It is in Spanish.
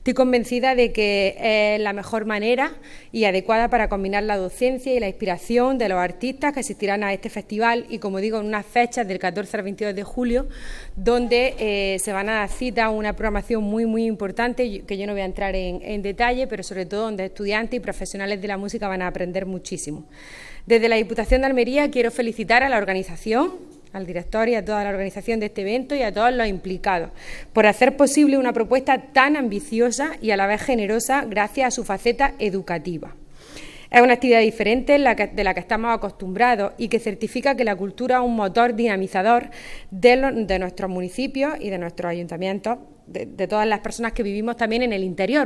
Estoy convencida de que es la mejor manera y adecuada para combinar la docencia y la inspiración de los artistas que asistirán a este festival y, como digo, en unas fechas del 14 al 22 de julio, donde se van a dar cita a una programación muy importante, que yo no voy a entrar en detalle, pero sobre todo donde estudiantes y profesionales de la música van a aprender muchísimo. Desde la Diputación de Almería quiero felicitar a la organización, al director y a toda la organización de este evento y a todos los implicados por hacer posible una propuesta tan ambiciosa y a la vez generosa gracias a su faceta educativa. Es una actividad diferente de la que estamos acostumbrados y que certifica que la cultura es un motor dinamizador de nuestros municipios y de nuestros ayuntamientos, de todas las personas que vivimos también en el interior,